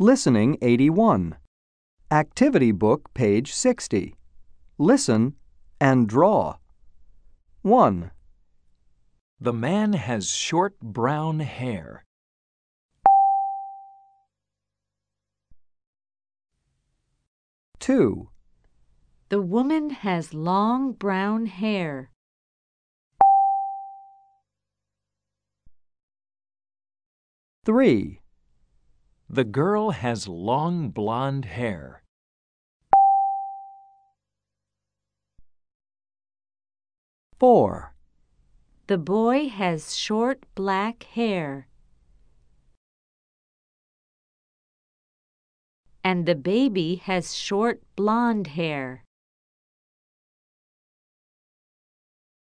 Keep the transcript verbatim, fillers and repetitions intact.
Listening eighty-one. Activity book, page sixty. Listen and draw. one. The man has short brown hair. two. The woman has long brown hair. three. The girl has long blonde hair. four. The boy has short black hair. And the baby has short blonde hair.